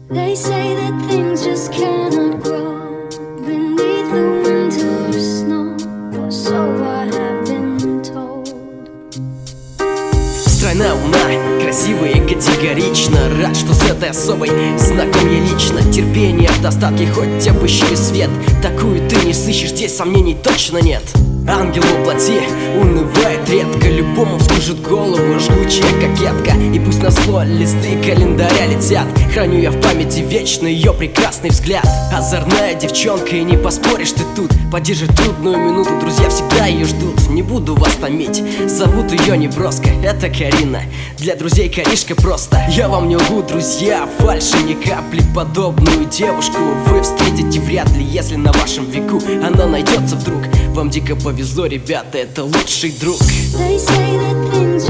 They say that things just cannot grow beneath the winter snow, or so I have been told. Стройная луна, красивая и категорично. Рад, что с этой особой знаком я лично. Терпение в достатке, хоть обыщи свет. Такую ты не сыщешь, здесь сомнений точно нет. Ангел воплоти унывает редко, любому вскружит голову жгучая кокетка. И пусть на зло листы календаря летят, храню я в памяти вечно ее прекрасный взгляд. Озорная девчонка, и не поспоришь ты тут. Поддержит трудную минуту, друзья всегда ее ждут. Не буду вас томить, зовут ее неброско, это Карина. Для друзей Каришка просто. Я вам не лгу, друзья, фальши ни капли. Подобную девушку вы встретите вряд ли, если на вашем веку она найдется вдруг. Вам дико повезло, ребята, это лучший друг. They say that things